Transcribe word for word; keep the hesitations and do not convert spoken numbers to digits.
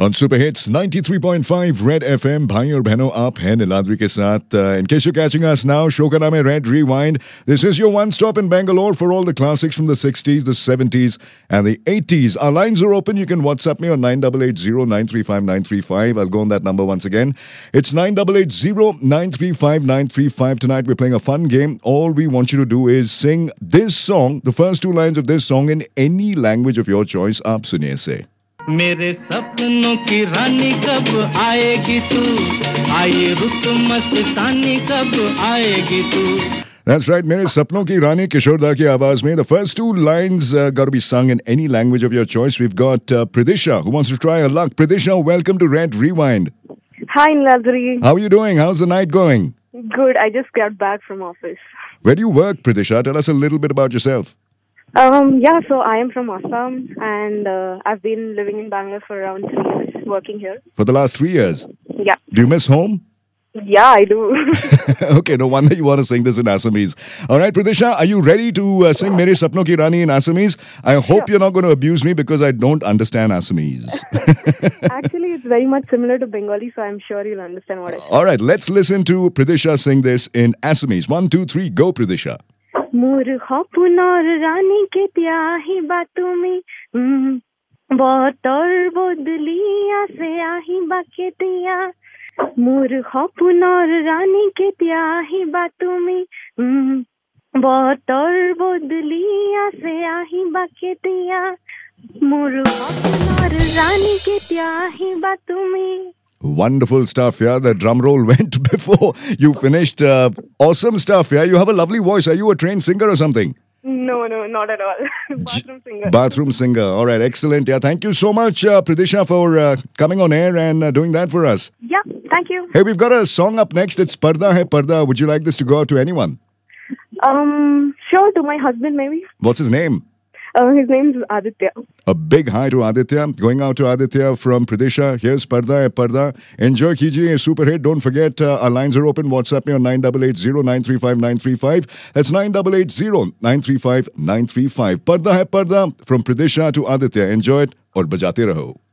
On Super Hits ninety-three point five Red F M, भाई और बहनों आप हैं नीलाद्री के साथ. Uh, in case you're catching us now, show का नाम है Red Rewind. This is your one stop in Bangalore for all the classics from the sixties, the seventies and the eighties. Our lines are open. You can WhatsApp me on nine eight eight zero nine three five nine three five. I'll go on that number once again. It's nine eight eight zero nine three five nine three five. Tonight we're playing a fun game. All we want you to do is sing this song, the first two lines of this song in any language of your choice. आप सुनिए से. मेरे सपनों की रानी कब आएगी तू, आए रुत मस्तानी कब आएगी तू. That's right, मेरे सपनों की रानी किशोर दा की आवाज में. The first two lines uh, got to be sung in any language of your choice. We've got uh, Pridisha who wants to try her luck. Pridisha, welcome to Red Rewind. Hi, Niladri. How are you doing? How's the night going? Good. I just got back from office. Where do you work, Pridisha? Tell us a little bit about yourself. Um, yeah, so I am from Assam and uh, I've been living in Bangalore for around three years, working here. For the last three years? Yeah. Do you miss home? Yeah, I do. Okay, no wonder you want to sing this in Assamese. All right, Pridisha, are you ready to uh, sing Mere Sapno Ki Rani in Assamese? I hope Sure. you're not going to abuse me because I don't understand Assamese. Actually, it's very much similar to Bengali, so I'm sure you'll understand what I say. All right, let's listen to Pridisha sing this in Assamese. One, two, three, go, Pridisha. मोर खपुनर रानी के त्याही बातों में बतर बदलिया से आही बाके दिया. मोर खपुनर रानी के त्याही बातों में बतर बदलिया से आही बाके दिया. मोर खपुनर रानी के त्याही बातों में. Wonderful stuff, yeah. The drum roll went before you finished. Uh, awesome stuff, yeah. You have a lovely voice. Are you a trained singer or something? No, no, not at all. Bathroom singer. Bathroom singer. All right, excellent. Yeah, thank you so much, uh, Pridisha, for uh, coming on air and uh, doing that for us. Yeah, thank you. Hey, we've got a song up next. It's Parda Hai Parda. Would you like this to go out to anyone? Um, sure, to my husband maybe. What's his name? Uh, his name is Aditya. A big hi to Aditya. Going out to Aditya from Pridisha. Here's Parda Hai Parda. Enjoy kijiye, super hit. Don't forget, uh, our lines are open. WhatsApp me on nine eight eight zero nine three five nine three five. That's nine eight eight zero nine three five nine three five. Parda Hai Parda from Pridisha to Aditya. Enjoy it aur bajate raho.